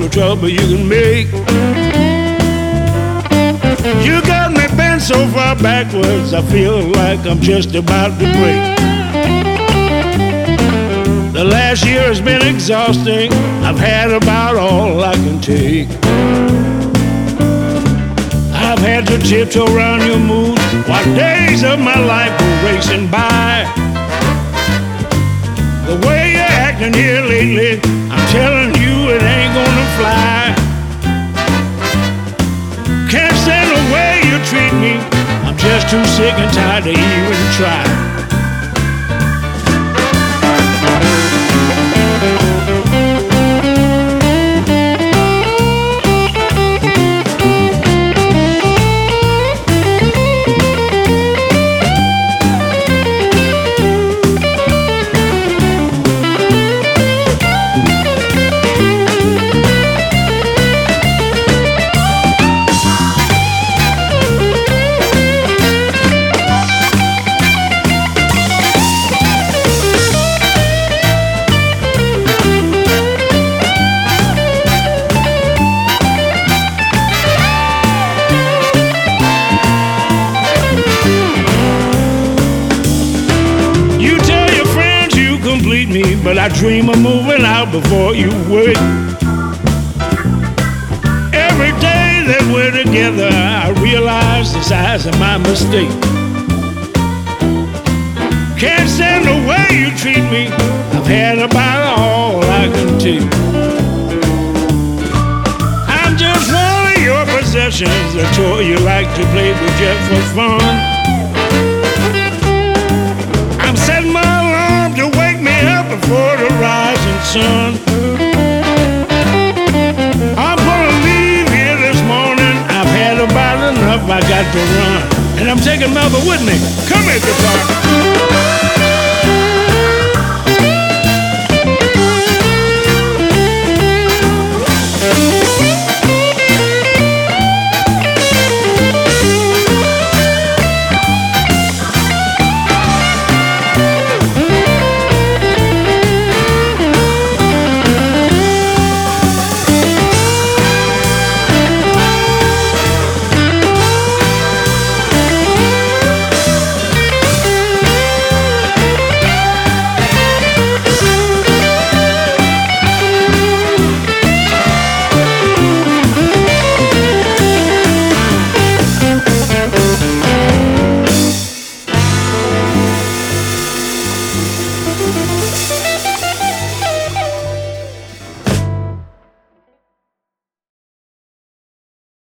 the trouble you can make. You got me bent so far backwards, I feel like I'm just about to break. The last year has been exhausting, I've had about all I can take. I've had to tiptoe around your mood while days of my life were racing by. The way you're acting here lately, I'm telling you it ain't gonna fly. Can't stand the way you treat me, I'm just too sick and tired to even try. But I dream of moving out before you would. Every day that we're together, I realize the size of my mistake. Can't stand the way you treat me, I've had about all I can take. I'm just one of your possessions, a toy you like to play with just for fun. I'm setting my alarm to wake me up before the rising sun. I'm gonna leave here this morning, I've had about enough, I got to run. And I'm taking Melba with me. Come here, guitar.